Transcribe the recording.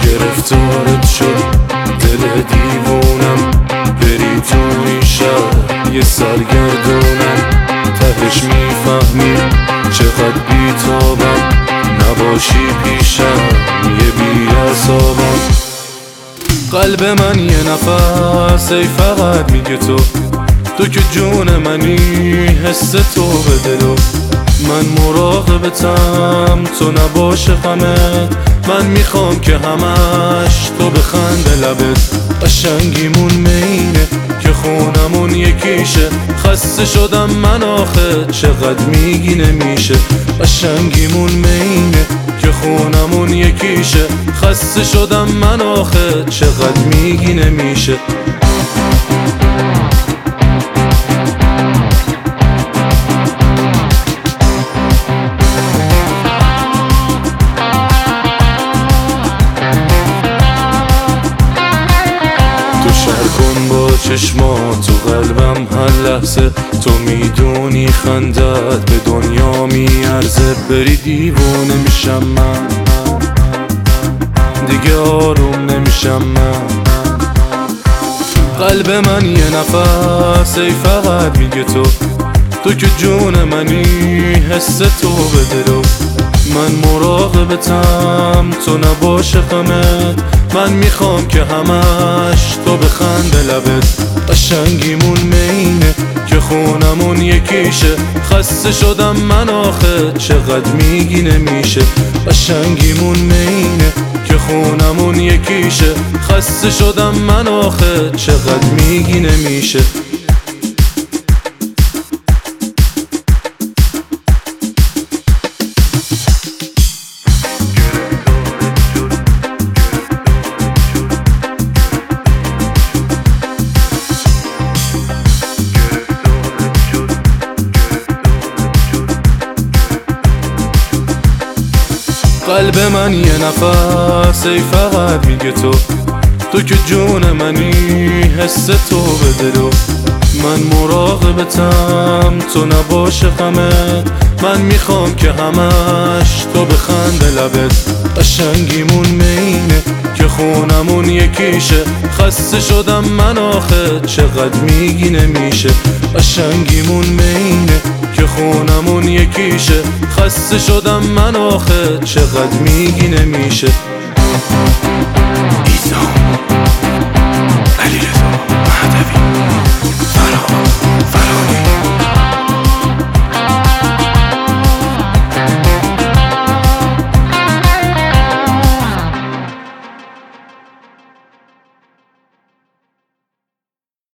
گرفتارت شد دل دیوونم، بری تو این شهر یه سرگردونم، تهش میفهمی چقدر بیتابم، نباشی پیشم یه بی‌عصابم. قلب من یه نفس ای فقط میگه تو که جون منی، حس تو به دلو من مراقبتم، تو نباشه غمت، من میخوام که همش تو بخنده لبت. قشنگیمون مینه که خونمون یکیشه، خسته شدم من آخه چقدر میگی نمیشه. قشنگیمون مینه که خونمون یکیشه، خسته شدم من آخه چقدر میگی نمیشه. چشمات تو قلبم هر لحظه، تو میدونی خندت به دنیا میارزه. بری دیوونه میشم من، دیگه آروم نمیشم من. قلب من یه نفس ای فقط میگه تو که جون منی، حس تو به دلو من مراقبتم، تو نباشه غمت، من میخوام که همش تو بخنده لبت. قشنگیمون مینه که خونمون یکیشه، خسته شدم من آخه چقدر میگی نمیشه. قشنگیمون مینه که خونمون یکیشه، خسته شدم من آخه چقدر میگی نمیشه. قلب من یه نفس ای فقط میگه تو که جون منی، حس تو به دلو من مراقبتم، تو نباشه غمت، من میخوام که همش تو بخنده لبت. قشنگیمون مینه که خونمون یکیشه، خسته شدم من آخه چقدر میگی نمیشه. قشنگیمون مینه که خونمون یکیشه، خسته شدم من آخه چقدر میگی نمیشه. ایسا علیرضا مهدوی